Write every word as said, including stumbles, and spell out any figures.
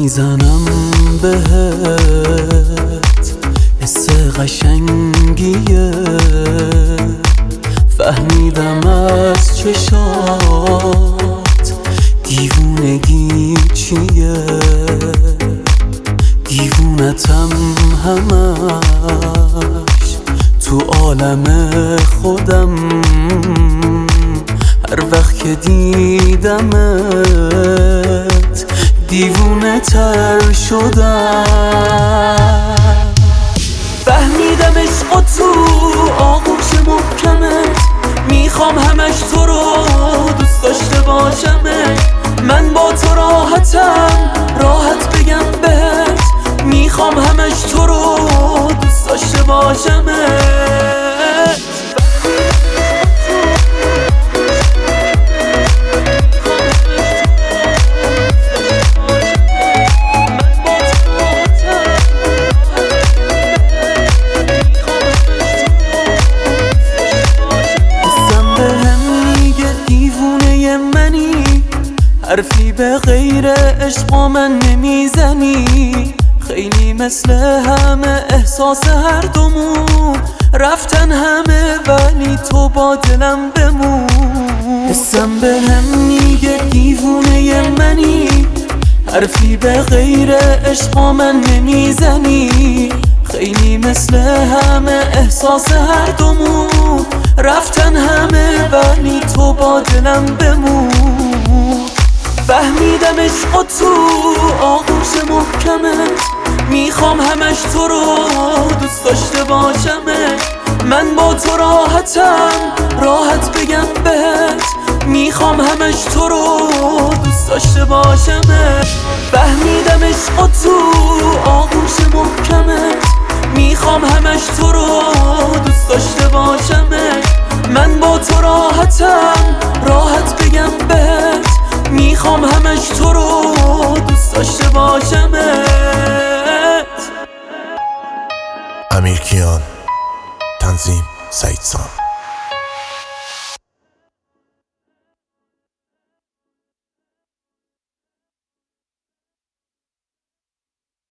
میزنم بهت حس قشنگیه، فهمیدم از چشات دیوونگی چیه، دیوونتم همش تو عالم خودم، هر وقت که دیدمت دیوونه تر شدم. فهمیدم عشق تو آغوش محکمت، میخوام همش تو رو دوست داشته باشمت. من با تو راحتم، راحت بگم بهت، میخوام همش تو رو دوست داشته باشمت. حرفی به غیر عشق من نمیزنی، خیلی مثل همه احساس هر دومون رفتن همه، ولی تو با دلم بمون. حسم به هم میگه دیوونه منی، حرفی به غیر عشق من نمیزنی، خیلی مثل همه احساس هر دومون رفتن همه، ولی تو با دلم بمون. فهمیدم عشق تو آغوش محکمت، میخوام همش تو رو دوست داشته باشمت. من با تو راحتم، راحت بگم بهت، میخوام همش تو رو دوست داشته باشمت. فهمیدم عشق تو آغوش محکمت، میخوام همش تو رو دوست داشته باشمت. من با تو راحتم، راحت بگم بهت، میخوام همش تو رو دوست داشته باشمت. امیرکیان، تنظیم سعید سام.